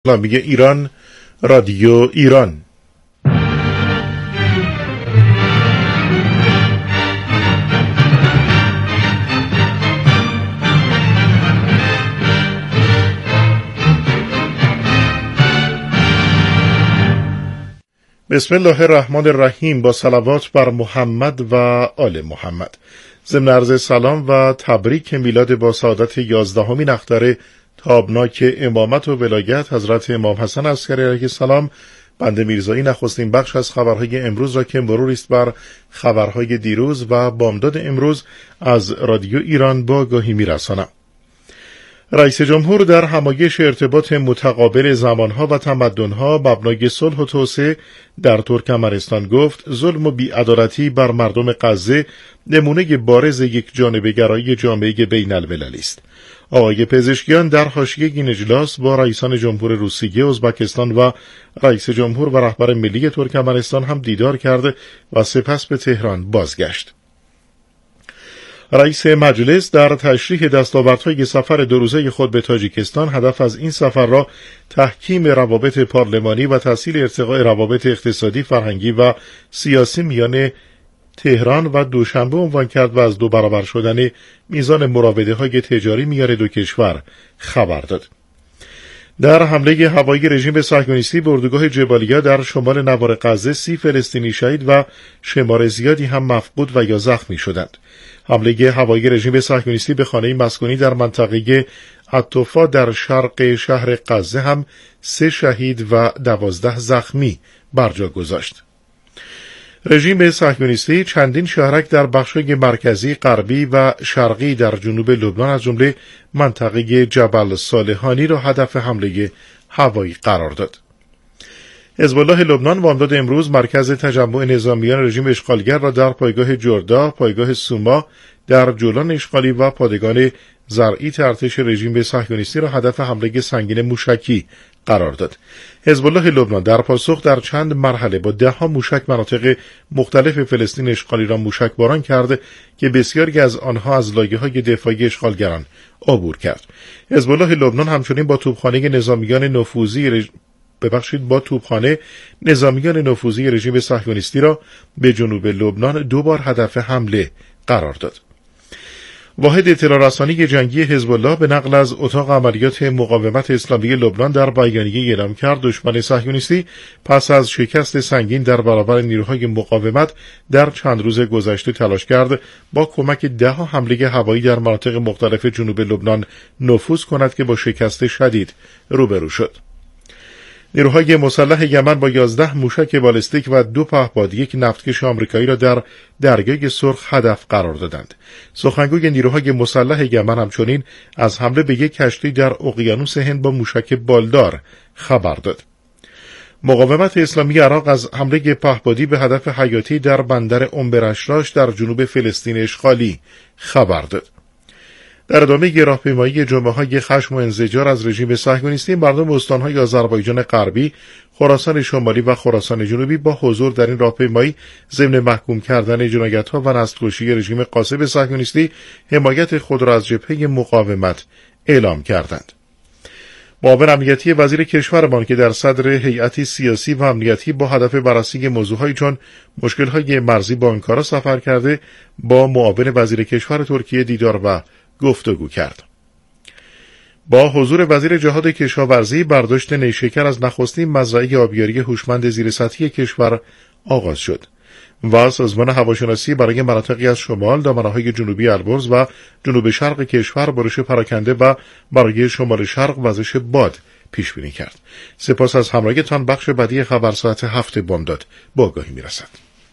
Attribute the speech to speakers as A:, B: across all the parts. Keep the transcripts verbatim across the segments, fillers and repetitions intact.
A: اسلامی ایران، رادیو ایران. بسم الله الرحمن الرحیم. با صلوات بر محمد و آل محمد. ضمن عرض سلام و تبریک میلاد با سعادت یازدهمین اختر تابناک امامت و ولایت حضرت امام حسن عسکری علیه السلام. بنده میرزایی نخستین بخش از خبرهای امروز را که مروری است بر خبرهای دیروز و بامداد امروز از رادیو ایران با آگاهی میرسانم. رئیس جمهور در همایش ارتباط متقابل زمانها و تمدنها مبنای صلح و توسعه در ترکمنستان گفت ظلم و بی‌عدالتی بر مردم غزه نمونه بارز یک جانبه‌گرایی جامعه بین المللی است. آقای پزشکیان در حاشیه این اجلاس با رئیسان جمهور روسیه، ازبکستان و رئیس جمهور و رهبر ملی ترکمنستان هم دیدار کرد و سپس به تهران بازگشت. رئیس مجلس در تشریح دستاوردهای سفر دو روزه خود به تاجیکستان هدف از این سفر را تحکیم روابط پارلمانی و تسهیل ارتقاء روابط اقتصادی، فرهنگی و سیاسی میان تهران و دوشنبه عنوان کرد و از دو برابر شدن میزان مراوده‌های تجاری میان دو کشور خبر داد. در حمله هوایی رژیم صهیونیستی به اردوگاه جبالیا در شمال نوار غزه سی فلسطینی شهید و شمار زیادی هم مفقود و یا زخمی شدند. حمله هوایی رژیم صهیونیستی به خانه مسکونی در منطقه عطوفا در شرق شهر غزه هم سه شهید و دوازده زخمی برجا گذاشت. رژیم صهیونیستی چندین شهرک در بخش‌های مرکزی، غربی و شرقی در جنوب لبنان از جمله منطقه جبل صالحانی را هدف حمله هوایی قرار داد. حزب الله لبنان بامداد امروز مرکز تجمع نظامیان رژیم اشغالگر را در پایگاه جردا، پایگاه سوما در جولان اشغالی و پادگان زرعی ارتش رژیم صهیونیستی را هدف حمله سنگین موشکی قرار داد. حزب الله لبنان در پاسخ در چند مرحله با ده ها موشک مناطق مختلف فلسطین اشغالی را موشک باران کرد که بسیاری از آنها از لایه‌های دفاعی اشغالگران عبور کرد. حزب الله لبنان همچنین با توپخانه نظامیان نفوذی رژ... ببخشید با توپخانه نظامیان نفوذی رژیم صهیونیستی را به جنوب لبنان دو بار هدف حمله قرار داد. واحد اطلاع رسانی جنگی حزب الله به نقل از اتاق عملیات مقاومت اسلامی لبنان در بیانیه اعلام کرد دشمن صهیونیستی پس از شکست سنگین در برابر نیروهای مقاومت در چند روز گذشته تلاش کرد با کمک ده ها حمله هوایی در مناطق مختلف جنوب لبنان نفوذ کند که با شکست شدید روبرو شد. نیروهای مسلح یمن با یازده موشک بالستیک و دو پهپاد یک نفتکش آمریکایی را در دریای سرخ هدف قرار دادند. سخنگوی نیروهای مسلح یمن همچنین از حمله به یک کشتی در اقیانوس هند با موشک بالدار خبر داد. مقاومت اسلامی عراق از حمله پهپادی به هدف حیاتی در بندر ام برشراش در جنوب فلسطین اشغالی خبر داد. در ادامه راهپیمایی جنبه‌های خشم و انزجار از رژیم صهیونیستی، مردم استان‌های آذربایجان غربی، خراسان شمالی و خراسان جنوبی با حضور در این راهپیمایی ضمن محکوم کردن جنایت‌ها و نسل‌کشی رژیم غاصب صهیونیستی حمایت خود را از جبهه مقاومت اعلام کردند. معاون امنیتی وزیر کشورمان که در صدر هیئتی سیاسی و امنیتی با هدف بررسی موضوعهایی چون مشکل‌های مرزی با آنکارا سفر کرده، با معاون وزیر کشور ترکیه دیدار و گفتگو کرد. با حضور وزیر جهاد کشاورزی برداشت نیشکر از نخستین مزرعه آبیاری هوشمند زیر سطحی کشور آغاز شد و سازمان هواشناسی برای مناطقی از شمال، دامنه‌های جنوبی البرز و جنوب شرق کشور بارش پراکنده و برای شمال شرق وزش باد پیش بینی کرد. سپاس از همراهیتان. بخش بعدی خبر ساعت هفت بامداد با آگاهی میرسد.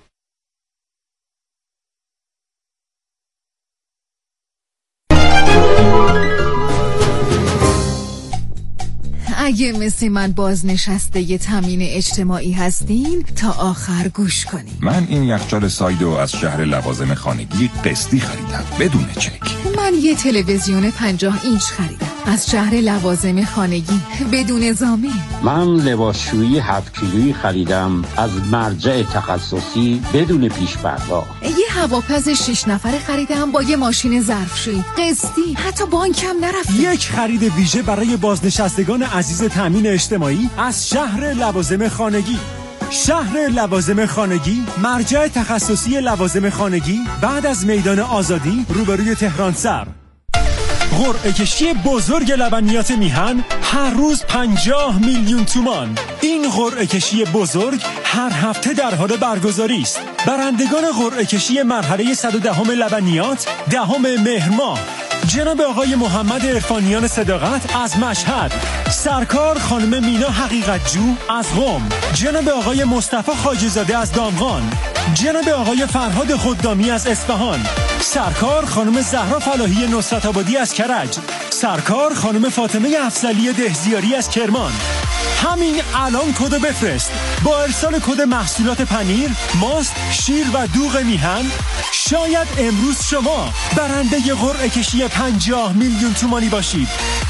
B: اگه مثل من بازنشسته ی تامین اجتماعی هستین تا آخر گوش کنین.
C: من این یخچال سایدو از شهر لوازم خانگی قسطی خریدم بدون چک.
B: من یه تلویزیون پنجاه اینچ خریدم از شهر لوازم خانگی بدون ضامن.
D: من لباسشویی هفت کیلویی خریدم از مرجع تخصصی بدون پیش پرداخت.
B: یه هواپز شش نفره خریدم با یه ماشین ظرفشویی قسطی، حتی بانکم نرفتم.
E: یک خرید ویژه برای بازنشستگان عزیز تامین اجتماعی از شهر لوازم خانگی. شهر لوازم خانگی، مرجع تخصصی لوازم خانگی بعد از میدان آزادی روبروی تهران سر. قرعه کشی بزرگ لبنیات میهن هر روز پنجاه میلیون تومان. این قرعه کشی بزرگ هر هفته در حال برگزاری است. برندگان قرعه کشی مرحله صد و دهم لبنیات دهم مهر ماه: جناب آقای محمد عرفانیان صداقت از مشهد، سرکار خانم مینا حقیقتجو از قم، جناب آقای مصطفی خواجه‌زاده از دامغان، جناب آقای فرهاد خدامی از اصفهان، سرکار خانم زهرا فلاحی نصرت آبادی از کرج، سرکار خانم فاطمه افضلی دهزیاری از کرمان. همین الان کد بفرست. با ارسال کد محصولات پنیر، ماست، شیر و دوغ میهن شاید امروز شما برنده قرعه کشی پنجاه میلیون تومانی باشید.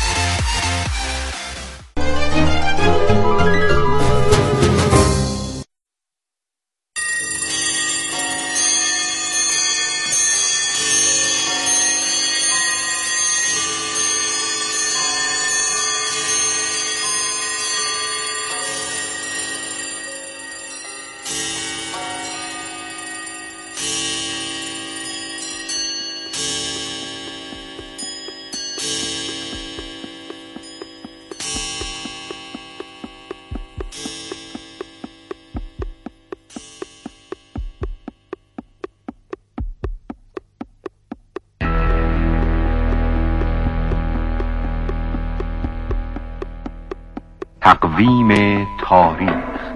F: تقویم تاریخ.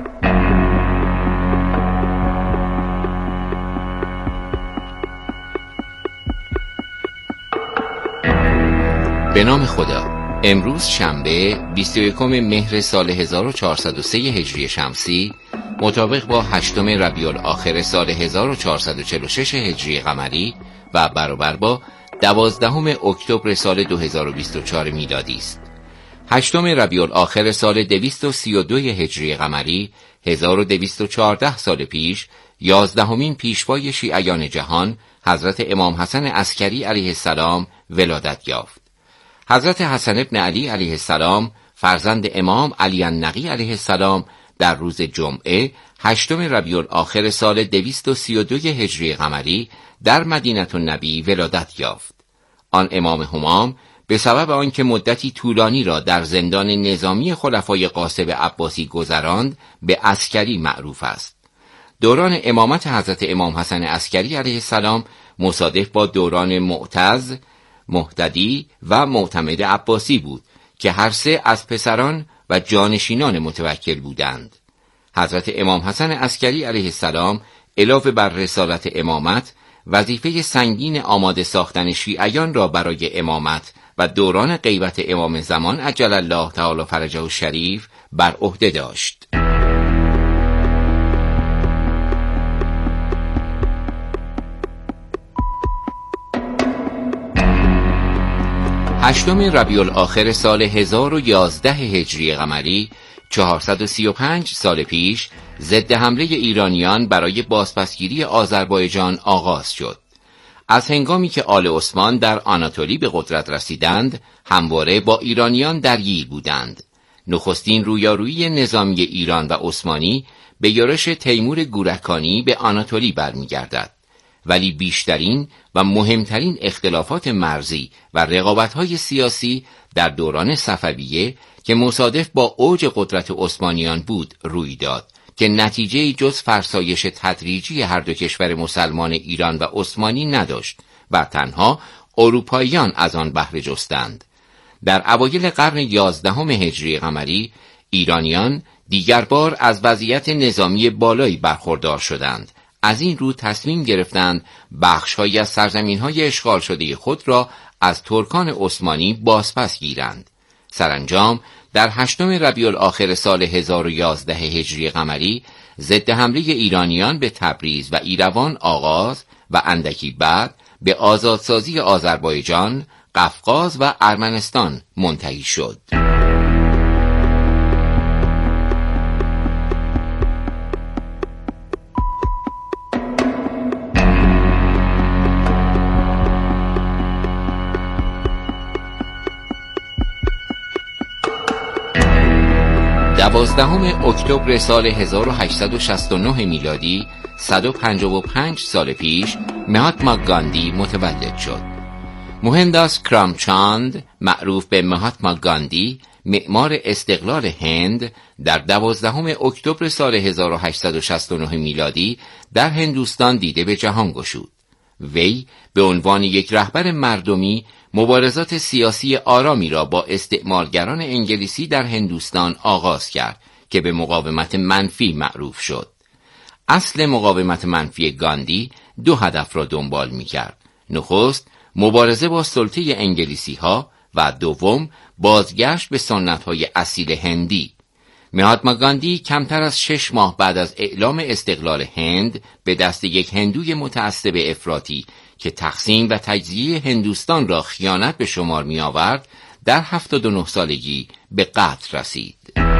G: به نام خدا. امروز شنبه بیست و یکم مهر سال هزار و چهارصد و سه هجری شمسی مطابق با هشتم ربیع الاخر سال هزار و چهارصد و چهل و شش هجری قمری و برابر با دوازدهم اکتبر سال دو هزار و بیست و چهار میلادی است. هشتم ربیع الاخر سال دویست و سی و دو هجری قمری هزار و دویست و چهارده سال پیش یازدهمین پیشوای شیعیان جهان حضرت امام حسن عسکری علیه السلام ولادت یافت. حضرت حسن ابن علی علیه السلام فرزند امام علی النقی علیه السلام در روز جمعه هشتم ربیع الاخر سال دویست و سی و دو هجری قمری در مدینه النبی ولادت یافت. آن امام همام به سبب آنکه مدتی طولانی را در زندان نظامی خلفای غاصب عباسی گذراند به عسکری معروف است. دوران امامت حضرت امام حسن عسکری علیه السلام مصادف با دوران معتز، مهتدی و معتمد عباسی بود که هر سه از پسران و جانشینان متوکل بودند. حضرت امام حسن عسکری علیه السلام علاوه بر رسالت امامت، وظیفه سنگین آماده ساختن شیعیان را برای امامت و دوران غیبت امام زمان عجل الله تعالی فرجه الشریف بر عهده داشت. هشتم ربیع الاخر سال هزار و یازده هجری قمری چهارصد و سی و پنج سال پیش ضد حمله ایرانیان برای بازپسگیری آذربایجان آغاز شد. از هنگامی که آل عثمان در آناتولی به قدرت رسیدند، همواره با ایرانیان درگیر بودند. نخستین رویارویی نظامی ایران و عثمانی به یورش تیمور گورکانی به آناتولی برمیگردد. ولی بیشترین و مهمترین اختلافات مرزی و رقابت‌های سیاسی در دوران صفویه که مصادف با اوج قدرت عثمانیان بود روی داد که نتیجه جز فرسایش تدریجی هر دو کشور مسلمان ایران و عثمانی نداشت و تنها اروپاییان از آن بهره جستند. در اوایل قرن یازدهم هجری قمری ایرانیان دیگر بار از وضعیت نظامی بالایی برخوردار شدند. از این رو تصمیم گرفتند بخش‌هایی از سرزمین‌های اشغال شده خود را از ترکان عثمانی بازپس گیرند. سرانجام در هشتم ربیع الاخر سال هزار و یازده هجری قمری ضد حمله ایرانیان به تبریز و ایروان آغاز و اندکی بعد به آزادسازی آذربایجان، قفقاز و ارمنستان منتهی شد. دوازدهم اکتبر سال هزار و هشتصد و شصت و نه میلادی، صد و پنجاه و پنج سال پیش، مهاتما گاندی متولد شد. موهنداس کرامچاند، معروف به مهاتما گاندی، معمار استقلال هند، در دوازدهم اکتبر سال هزار و هشتصد و شصت و نه میلادی در هندوستان دیده به جهان گشود. وی به عنوان یک رهبر مردمی مبارزات سیاسی آرامی را با استعمارگران انگلیسی در هندوستان آغاز کرد که به مقاومت منفی معروف شد. اصل مقاومت منفی گاندی دو هدف را دنبال می کرد. نخست مبارزه با سلطه انگلیسی ها و دوم بازگشت به سنت های اصیل هندی. مهاتما گاندی کمتر از شش ماه بعد از اعلام استقلال هند به دست یک هندوی متعصب افراطی که تقسیم و تجزیه هندوستان را خیانت به شمار می آورد، در هفتاد و نه سالگی به قتل رسید.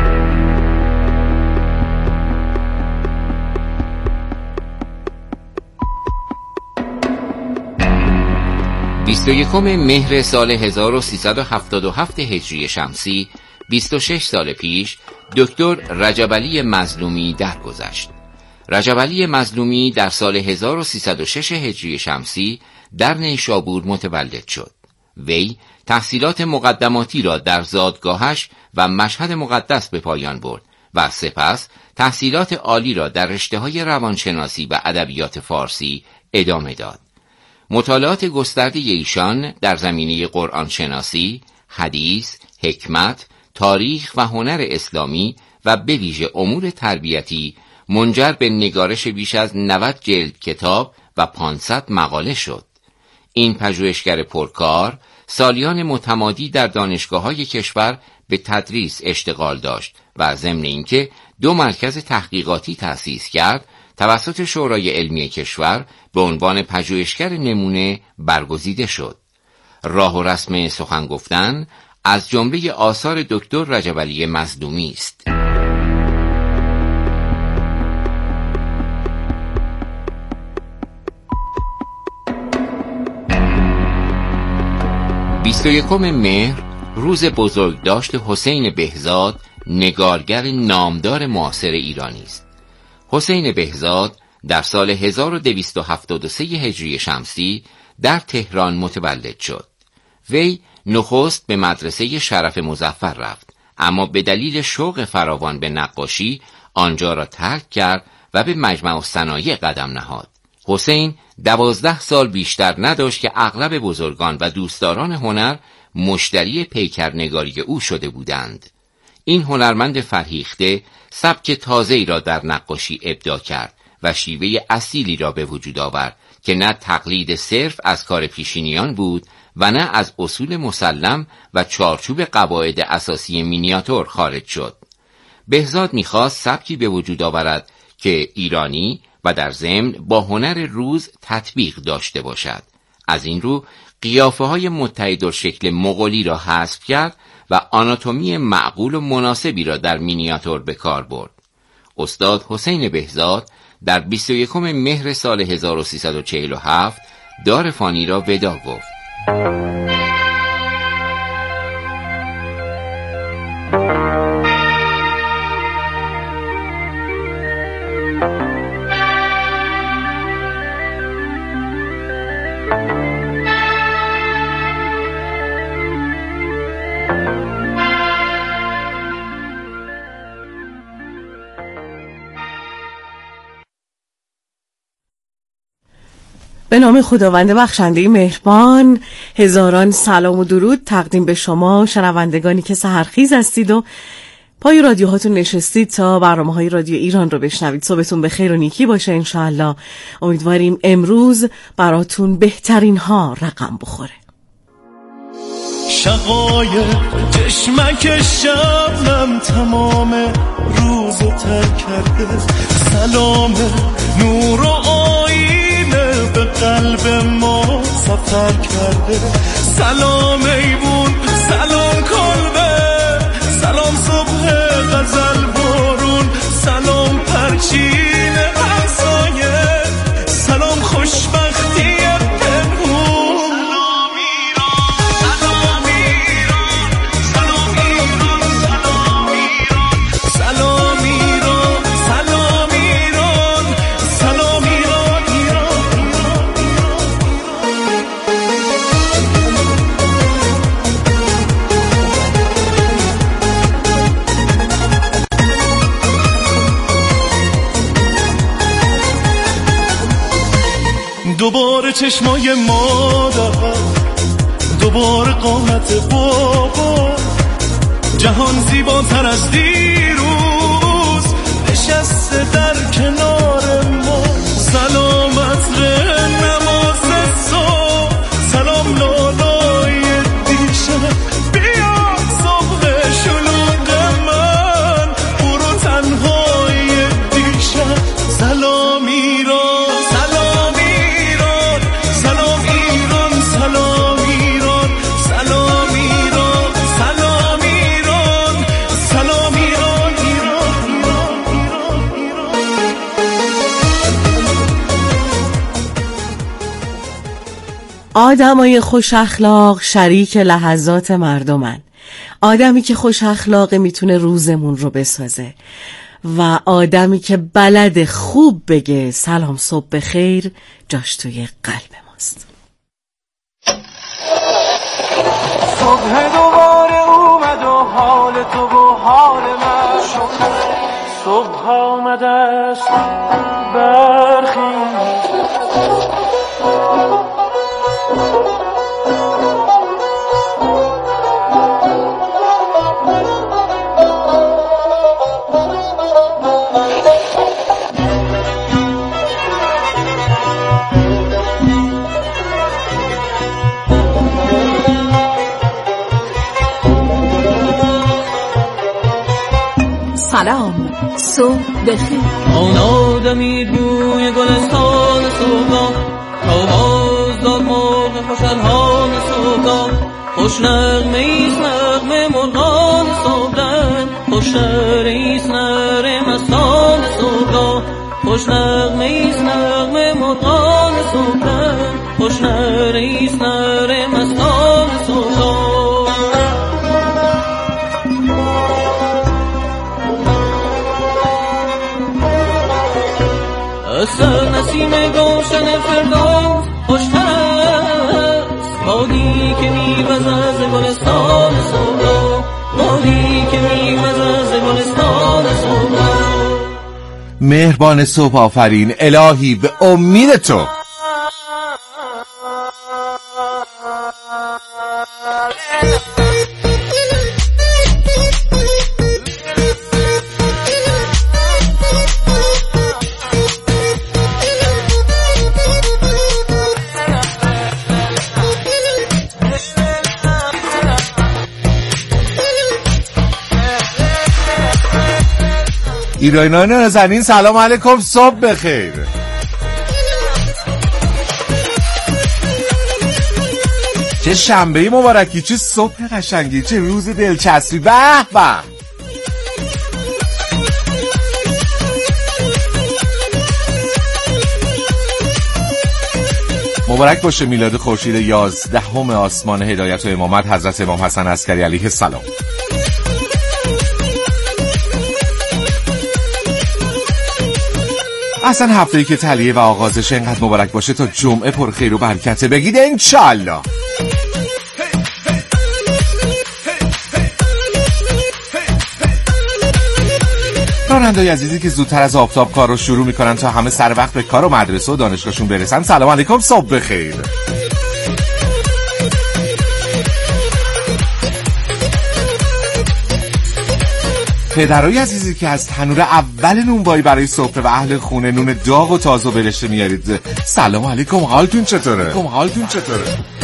G: بیست و یکم مهر سال هزار و سیصد و هفتاد و هفت هجری شمسی، بیست و شش سال پیش، دکتر رجب علی مظلومی درگذشت. رجب علی مظلومی در سال هزار و سیصد و شش هجری شمسی در نیشابور متولد شد. وی تحصیلات مقدماتی را در زادگاهش و مشهد مقدس به پایان برد و سپس تحصیلات عالی را در رشته‌های روانشناسی و ادبیات فارسی ادامه داد. مطالعات گسترده ایشان در زمینه قرآن شناسی، حدیث، حکمت، تاریخ و هنر اسلامی و به ویژه امور تربیتی منجر به نگارش بیش از نود جلد کتاب و پانصد مقاله شد. این پژوهشگر پرکار سالیان متمادی در دانشگاه‌های کشور به تدریس اشتغال داشت و ضمن اینکه دو مرکز تحقیقاتی تأسیس کرد، توسط شورای علمی کشور به عنوان پژوهشگر نمونه برگزیده شد. راه و رسم سخن گفتن از جمله آثار دکتر رجب علی مظلومی است. بیست و یکم مهر روز بزرگداشت حسین بهزاد، نگارگر نامدار معاصر ایرانی است. حسین بهزاد در سال هزار و دویست و هفتاد و سه هجری شمسی در تهران متولد شد. وی نخست به مدرسه شرف مظفر رفت، اما به دلیل شوق فراوان به نقاشی آنجا را ترک کرد و به مجمع الصنایع قدم نهاد. حسین دوازده سال بیشتر نداشت که اغلب بزرگان و دوستداران هنر مشتری پیکرنگاری او شده بودند. این هنرمند فرهیخته سبک تازه‌ای را در نقاشی ابداع کرد و شیوه اصیلی را به وجود آورد که نه تقلید صرف از کار پیشینیان بود و نه از اصول مسلم و چارچوب قواعد اساسی مینیاتور خارج شد. بهزاد می‌خواست سبکی به وجود آورد که ایرانی و در ضمن با هنر روز تطبیق داشته باشد. از این رو قیافه‌های متحدالشکل مغولی را حذف کرد و آناتومی معقول و مناسبی را در مینیاتور به کار برد. استاد حسین بهزاد در بیست و یکم مهر سال هزار و سیصد و چهل و هفت دار فانی را وداع گفت.
H: به نام خداوند بخشنده مهربان، هزاران سلام و درود تقدیم به شما شنوندگانی که سحرخیز هستید و پای رادیوهاتون نشستید تا برنامه‌های رادیو ایران رو بشنوید. صبحتون به خیر و نیکی باشه انشاءالله. امیدواریم امروز براتون بهترین ها رقم بخوره.
I: شقایق چشمک شبنم تمام روزو ترک کرده، سلام نور و آینه به قلب ما سفر کرده. سلام ایوون، سلام کلبه، سلام صبح غزل بارون، سلام پرچین همسایه، سلام خوشبختی پنهون. سلام ایران، سلام ایران، سلام ایران، سلام ایران، دوباره چشمای مادر، دوباره قامت بابا، جهان زیباتر از دیروز نشسته در کنار ما. سلامت ره نماز صبح، سلام لالای دیشب، بیا صبح شلوغ من، برو تنهای دیشب. سلام ایران، سلام ایران، سلام ایران، سلام ایران، سلام ایران، سلام ایران، سلام ایران، ایران، ایران، ایران، ایران.
H: آدمای خوش اخلاق شریک لحظات مردمن. آدمی که خوش اخلاقه میتونه روزمون رو بسازه و آدمی که بلد خوب بگه سلام صبح بخیر جاش توی قلب ماست.
I: صبح دوباره اومد و حال تو و حال من شد. صبح آمده است برخیز،
B: سلام صبح بخیر.
J: آن آدمی بوی گلستان صبح، آواز داد مرغ خوشحال صبح، خوش نغمه ایست نغمه مرغان صبح، خوش نره ایست نره مستان صبح، خوش نغمه ایست نغمه مرغان صبح، خوش نره ایست نره مستان صبح. سر نسیم گوشن فردوس خوشتر است، بادی که میوزد از گلستان صبح، بادی که میوزد از گلستان صبح.
K: مهربان صبح آفرین الهی به امید تو. ایرانیان نازنین سلام علیکم، صبح بخیر. چه شنبه مبارکی، چه صبح قشنگی، چه روز دلچسبی. به به. مبارک باشه میلاد خورشید یازدهم آسمان هدایت و امامت حضرت امام حسن عسکری علیه السلام. اصلا هفته‌ای که تلیه و آغازش اینقدر مبارک باشه تا جمعه پر خیر و برکته. بگید انشالله. راننده‌ی عزیزی که زودتر از آفتاب کار رو شروع میکنن تا همه سر وقت به کار و مدرسه و دانشگاهشون برسن، سلام علیکم، صبح بخیر. پدرای عزیزی که از تنور اول نونوایی برای سفره و اهل خونه نون داغ و تازه و برشته میارید، سلام علیکم، حالتون چطوره؟ حالتون چطوره؟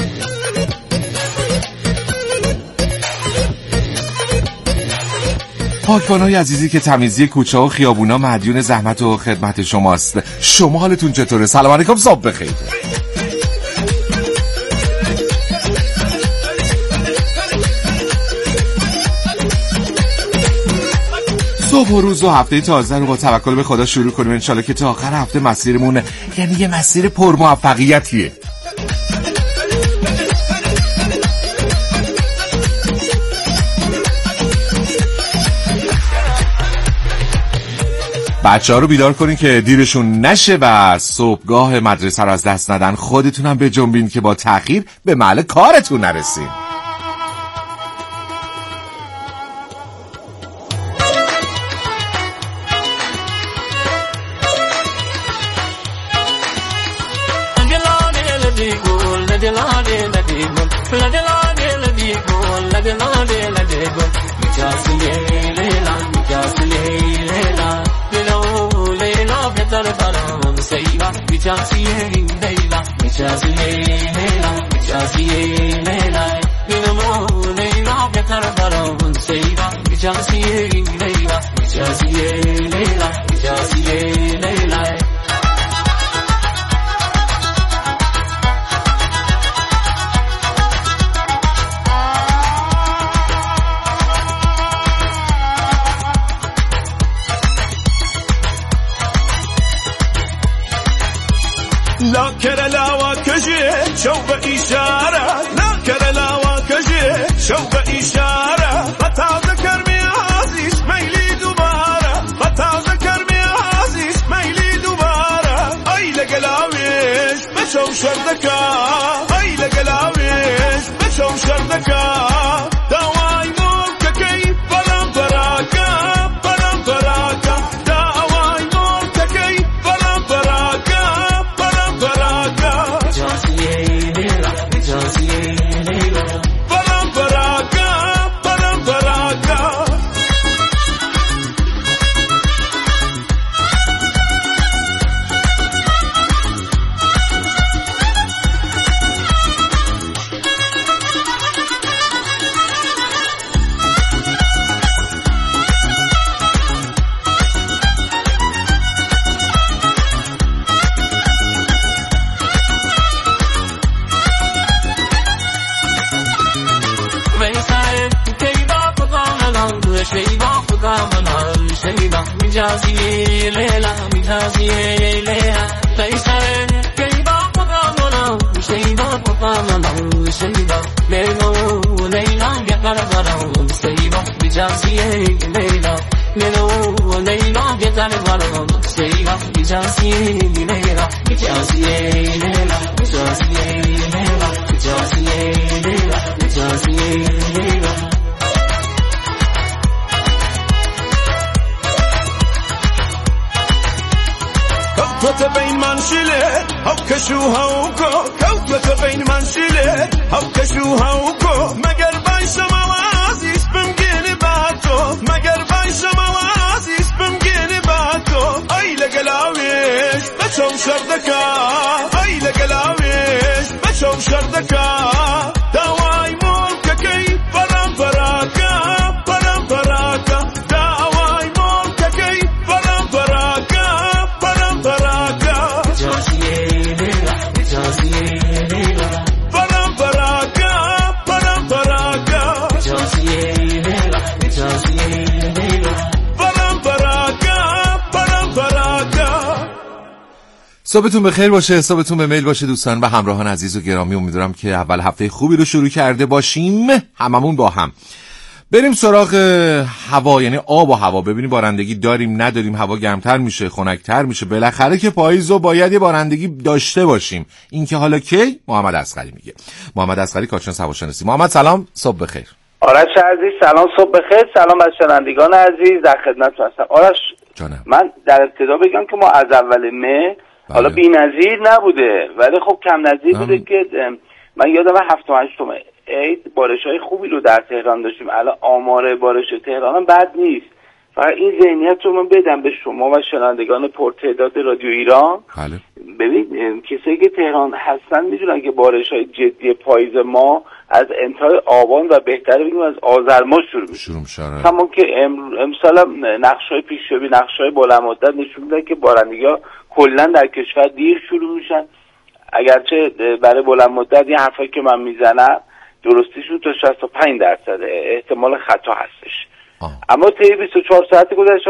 K: پاکبانای عزیزی که تمیزی کوچه و خیابونا مدیون زحمت و خدمت شماست، شما حالتون چطوره؟ سلام علیکم، صبح بخیر. صبح و روز و هفته تازه رو با توکل به خدا شروع کنیم انشالله که تا آخر هفته مسیرمون یعنی یه مسیر پر موفقیتیه. بچه ها رو بیدار کنین که دیرشون نشه و صبحگاه مدرسه رو از دست ندن. خودتونم بجنبین که با تأخیر به محل کارتون نرسین.
J: Angela لدلاله لدگل لدلاله لدگل لدلاله لدگل میچاسیه لیلا میچاسیه لیلا لیلا لیلا بهتر برام سیوا میچاسیه لیلا میچاسیه لیلا میچاسیه لیلا لیلا لیلا بهتر برام سیوا میچاسیه لیلا میچاسیه لیلا میچاسیه لیلا
L: لا كرلاوا كجي شوف إشارة لا كرلاوا كجي شوف إشارة قطع ذكر ميازيش ميلي دوبارة قطع ذكر ميازيش ميلي دوبارة أي لقلاويش بشو شردكا أي لقلاويش بشو شردكا دواي موك كيف برام براكا برام براكا دواي موك كيف برام براكا
J: میجازیه لیلا میجازیه لیلا تیسر کیبا پکامونم شیبا پکامونم شیبا لیلا لیلا بیار برام شیبا میجازیه لیلا لیلا لیلا بیار برام شیبا میجازیه لیلا میجازیه لیلا میجازیه لیلا میجازیه لیلا میجازیه لیلا
L: كوكبة بين منشلة هاو كشوها وكو كوكبة بين منشلة هاو كشوها وكو مگر بايش موازيش بمجيني باتو مگر بايش موازيش بمجيني باتو اي لقلاويش بشو شردكا اي لقلاويش بشو شردكا دواي مولك كي برام براكا برام براكا دواي مولك كي برام براكا
K: صبحتون بخیر باشه، صبحتون به میل باشه دوستان و همراهان عزیز و گرامی. امیدوارم که اول هفته خوبی رو شروع کرده باشیم هممون با هم. بریم سراغ هوا، یعنی آب و هوا. ببینیم بارندگی داریم نداریم، هوا گرمتر میشه خنک‌تر میشه، بالاخره که پاییز و باید یه بارندگی داشته باشیم. این که حالا کی؟ محمد اصغری میگه. محمد اصغری کارشناس هواشناسی. محمد سلام، صبح بخیر.
M: آرش عزیز سلام، صبح بخیر. سلام از شنوندگان عزیز، در خدمتتون هستم. آرش
K: جانم.
M: من در ابتدا بگم که ما از اول مه
K: بله.
M: حالا بی‌نظیر نبوده ولی خب کم نظیر بوده که من یادم هفت و هشتم عید بارش‌های خوبی رو در تهران داشتیم. الان آمار بارش تهران هم بد نیست. فقط این ذهنیت رو من بدم به شما و شنوندگان پرتعداد رادیو ایران.
K: بله.
M: ببین کسایی که تهران هستن میدونن که بارش‌های جدی پاییز ما از انتهای آبان و بهتره بگیم از آذر ماه شروع میشه.
K: شروع میشه.
M: همون که امسال هم نقش‌های پیش‌روی نقش‌های بلند مدت نشون میده که بارندگی‌ها کلا در کشور دیر شروع میشن. اگرچه برای بلند مدت این حرفایی که من میزنم درستیشون تا شصت و پنج درصد احتمال خطا هستش. آه. اما طی بیست و چهار ساعت گذشته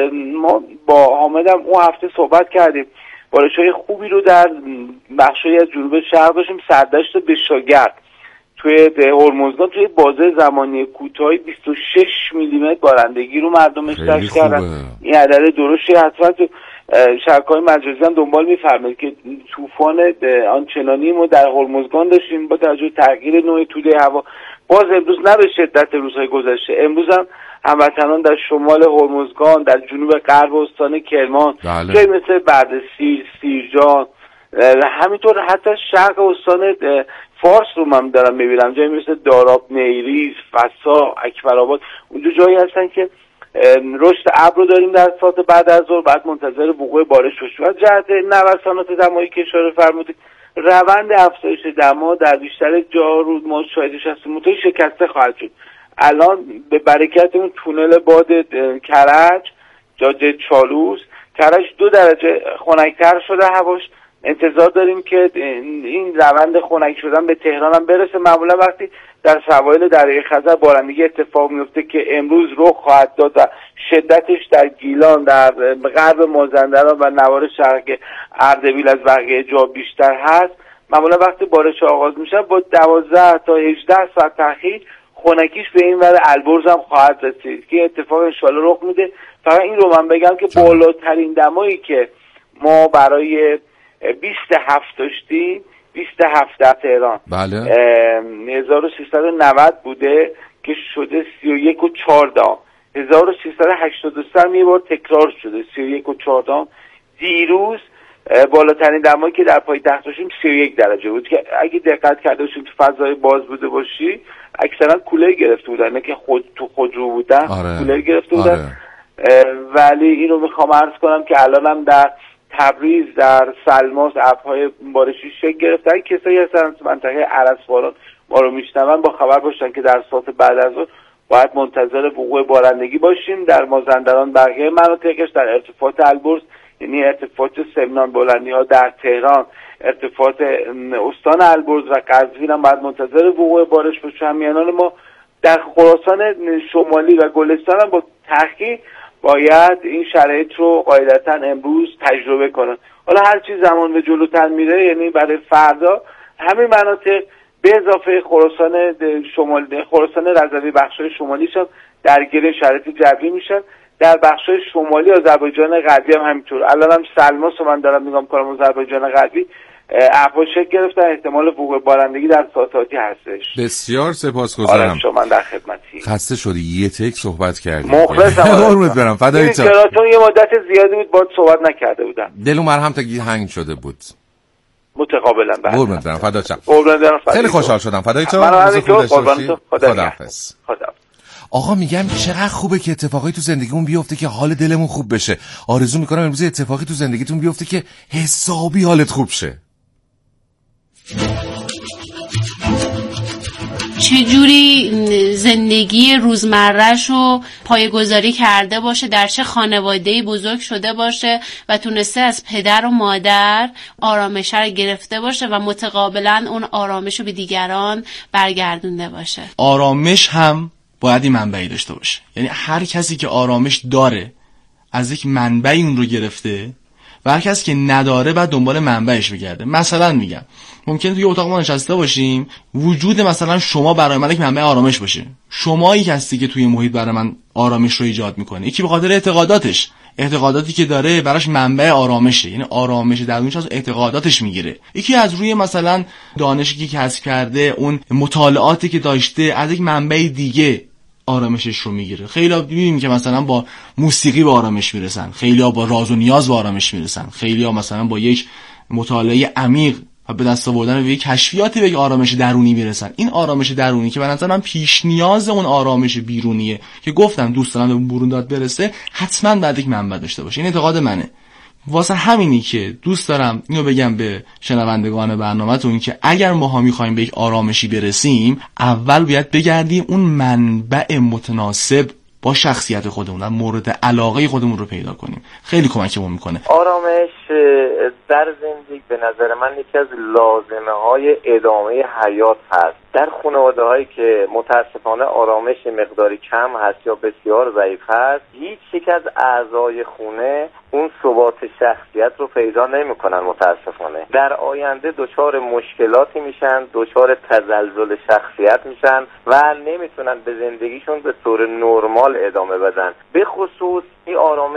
M: ما با حامدم اون هفته صحبت کردیم. بارش‌های خوبی رو در بخشی از جنوب شرق داشتیم. سردشت بشاگرد توی هرمزگان توی بازه زمانی کوتاهی بیست و شش میلیمتر بارندگی رو مردم اشتراک کردن. این عدد درشتی حتما تو شبکه‌های مجازی هم دنبال می‌فرمایید که طوفان آنچنانی ما در هرمزگان داشتیم با توجه به تغییر نوع توده هوا. باز امروز نه به شدت روزهای گذشته، امروز هم هموطنان در شمال هرمزگان، در جنوب غرب استان کرمان، جای مثل بردسیر، سیرجان، همینطور حتی شرق استان فارس رو من دارم میبینم، جایی مثل داراب، نیریز، فسا، اکبرآباد، اونجا جایی هستن که رشد ابر رو داریم در ساعت بعد از ظهر، بعد منتظر وقوع بارش باشیم. از جهت نوسانات دمایی که اشاره فرمودید، روند افزایش دما در بیشتر جاها رو ما شاهدش هستیم، منتهی شکسته خواهد شد. الان به برکت اون تونل باد کرج، جاده چالوس، کرج دو درجه خنک‌تر شده هواش. انتظار داریم که این روند خنک شدن به تهران هم برسه. معمولا وقتی در سواحل دریای خزر بارندگی اتفاق میفته که امروز رخ خواهد داد و شدتش در گیلان، در غرب مازندران و نوار شرق اردبیل از بقیه جا بیشتر هست، معمولا وقتی بارش آغاز میشه با دوازده تا هجده ساعت تأخیر خنکیش به این ور البرز هم خواهد رسید که اتفاق انشالله رخ میده. فقط این رو من بگم که بالاترین دمایی که ما برای بیست هفت داشتیم، بیست هفت در تهران،
K: بله،
M: هزار و سیصد و نود بوده که شده سی و یک و چهارده. هزار و سیصد و هشتاد و سه یه بار تکرار شده سی و یک و چهارده. دیروز بالاترین دمایی که در پایتخت داشتیم سی و یک درجه بود که اگه دقت کرده باشیم تو فضای باز بوده باشی اکثرا کولر گرفته بودن، نه که خود تو خودرو بودن. آره. کولر گرفته بودن. آره. ولی اینو میخوام عرض کنم که الانم در تبریز، در سلماس ابرهای بارشی شکل گرفته. کسایی هستن تو منطقه ارسباران ما رو میشنون با خبر باشن که در ساعت بعد از اون باید منتظر وقوع بارندگی باشیم. در مازندران بقیه مناطقش، در ارتفاعات البرز یعنی ارتفاعات سمنان بلندی ها، در تهران ارتفاعات استان البرز و قزوین هم باید منتظر وقوع بارش باشیم. همیانان ما در خراسان شمالی و گلستان هم با تحقیق باید این شرایط رو قاعدتا امروز تجربه کنن. حالا هر چی زمان به جلوتر میره، یعنی برای فردا همین مناطق به اضافه خراسان شمالی، خراسان رضوی، بخشای شمالیش هم درگیر شرایط جوی میشن. در بخشای شمالی آذربایجان غربی هم همینطور. الان هم سلماس رو من دارم نگاه می‌کنم، آذربایجان غربی ابرها شکل گرفتن، احتمال وقوع بارندگی در ساعاتی هستش.
K: بسیار سپاسگزارم.
M: آره شما در خدمتی.
K: خسته شدی یه تک صحبت کردی.
M: مخلصم.
K: قربونت برم. فدای تو.
M: چراتون یه مدت زیادی بود باهات صحبت نکرده بودم.
K: دل و مرهم تا هنگ شده بود.
M: متقابلا.
K: قربونت برم. فدا چم.
M: قربونت برم.
K: خیلی خوشحال شدم. فدای تو.
M: من همینطور. قربان تو.
K: خداحافظ. خدا. آقا میگم چقدر خوبه که اتفاقی تو زندگیمون بیفته که حال دلمون خوب بشه. آرزو میکنم امروز اتفاقی تو زندگیتون بیفته که حسابی حالت خوب شه.
N: چجوری زندگی روزمره‌ش رو پایه‌گذاری کرده باشه، در چه خانواده‌ای بزرگ شده باشه و تونسته از پدر و مادر آرامش رو گرفته باشه و متقابلا اون آرامش رو به دیگران برگردونده باشه.
O: آرامش هم باید این منبعی داشته باشه، یعنی هر کسی که آرامش داره از یک منبعی اون رو گرفته و هر کسی که نداره بعد دنبال منبعش بگرده. مثلا میگم ممکنه توی اتاق ما نشسته باشیم، وجود مثلا شما برای من یک منبع آرامش باشه، شمایی هستی که توی محیط برای من آرامش رو ایجاد میکنه. یکی به خاطر اعتقاداتش، اعتقاداتی که داره براش منبع آرامشه، یعنی آرامش درونش از اعتقاداتش میگیره. یکی از روی مثلا دانشی که کسب کرده، اون مطالعاتی که داشته، از یک منبع دیگه آرامشش رو میگیره. خیلی‌ها می‌بینیم که مثلا با موسیقی به آرامش میرسن، خیلی‌ها با راز و نیاز به آرامش میرسن، خیلی‌ها مثلا با یک مطالعه عمیق و به دست آوردن یک کشفیاتی به یک آرامش درونی میرسن. این آرامش درونی که به نظر من پیش نیاز اون آرامش بیرونیه که گفتم دوست دارم به برون داد برسه، حتما باید یک منبع داشته باشه. این اعتقاد منه. واسه همینی که دوست دارم اینو بگم به شنوندگان برنامه‌تون که اگر ماها می‌خوایم به یک آرامشی برسیم، اول باید بگردیم اون منبع متناسب با شخصیت خودمون، مورد علاقه خودمون رو پیدا کنیم. خیلی کمکمون میکنه.
P: آرامش در زندگی به نظر من یکی از لازمه‌های ادامه حیات هست. در خانواده‌هایی که متاسفانه آرامش مقداری کم هست یا بسیار ضعیف هست، هیچ یک از اعضای خونه اون ثبات شخصیت رو پیدا نمی‌کنن. متاسفانه در آینده دچار مشکلاتی میشن، دچار تزلزل شخصیت میشن و نمیتونن به زندگیشون به طور نرمال ادامه بدن. به خصوص این آرامش